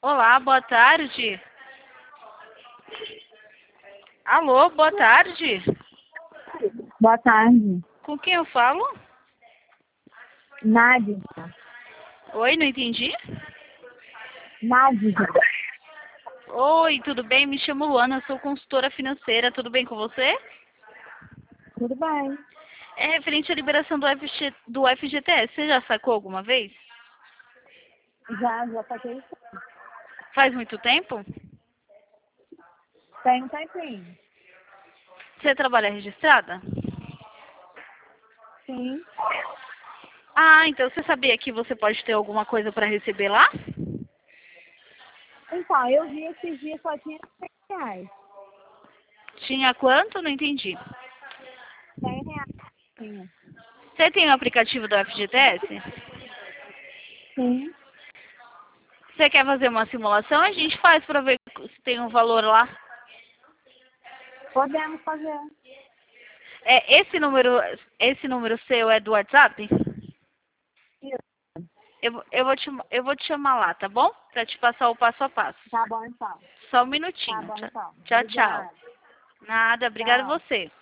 Olá, boa tarde. Alô, boa tarde. Boa tarde. Com quem eu falo? Nádia. Oi, não entendi. Nádia. Oi, tudo bem? Me chamo Luana, sou consultora financeira. Tudo bem com você? Tudo bem? É referente à liberação do FGTS. Você já sacou alguma vez? Já saquei. Faz muito tempo? Tem um tempinho. Você trabalha registrada? Sim. Ah, então você sabia que você pode ter alguma coisa para receber lá? Então, eu vi esses dias só tinha R$100. Tinha quanto? Não entendi. R$100. Tinha. Você tem o aplicativo do FGTS? Sim. Você quer fazer uma simulação? A gente faz para ver se tem um valor lá. Podemos fazer. É, esse número seu é do WhatsApp? Isso. Eu vou te chamar lá, tá bom? Pra te passar o passo a passo. Tá bom, então. Só um Tá minutinho. bom, então. Tchau, tchau. Obrigada. Nada, obrigada a Tchau. você.